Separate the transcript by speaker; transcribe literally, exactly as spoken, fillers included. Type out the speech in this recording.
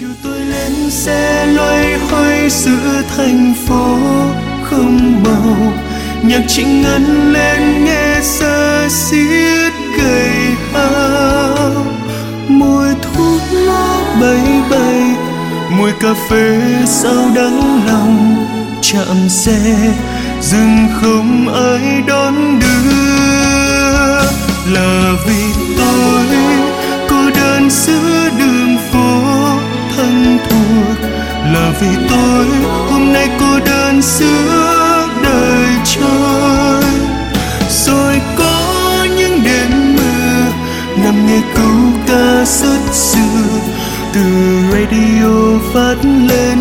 Speaker 1: chiều tôi lên xe loay hoay giữa thành phố không màu, nhạc chị ngân lên nghe xa xiết gầy hao, mùi thuốc lá bay bay, mùi cà phê sao đắng lòng, chạm xe dừng không ai đón đưa. Là vì tôi cô đơn giữa đường phố thân thuộc, là vì tôi hôm nay cô đơn giữa đời trôi. Rồi có những đêm mưa nằm nghe câu ca rất xưa từ radio phát lên.